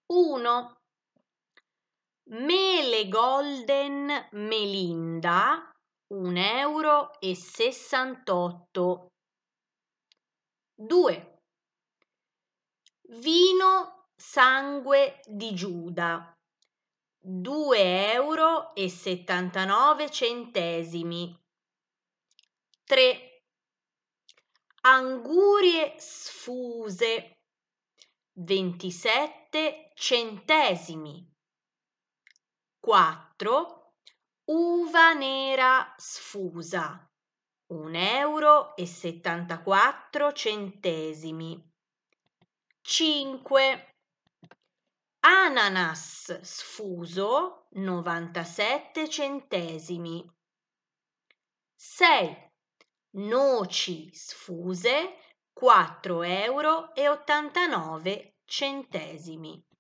1. Mele Golden Melinda 1,68 €. 2. Vino Sangue di Giuda 2,79 €. 3. Angurie sfuse 27 centesimi. 4. Uva nera sfusa 1,74 €. 5. Ananas sfuso 97 centesimi. 6. Noci sfuse 4,89 €.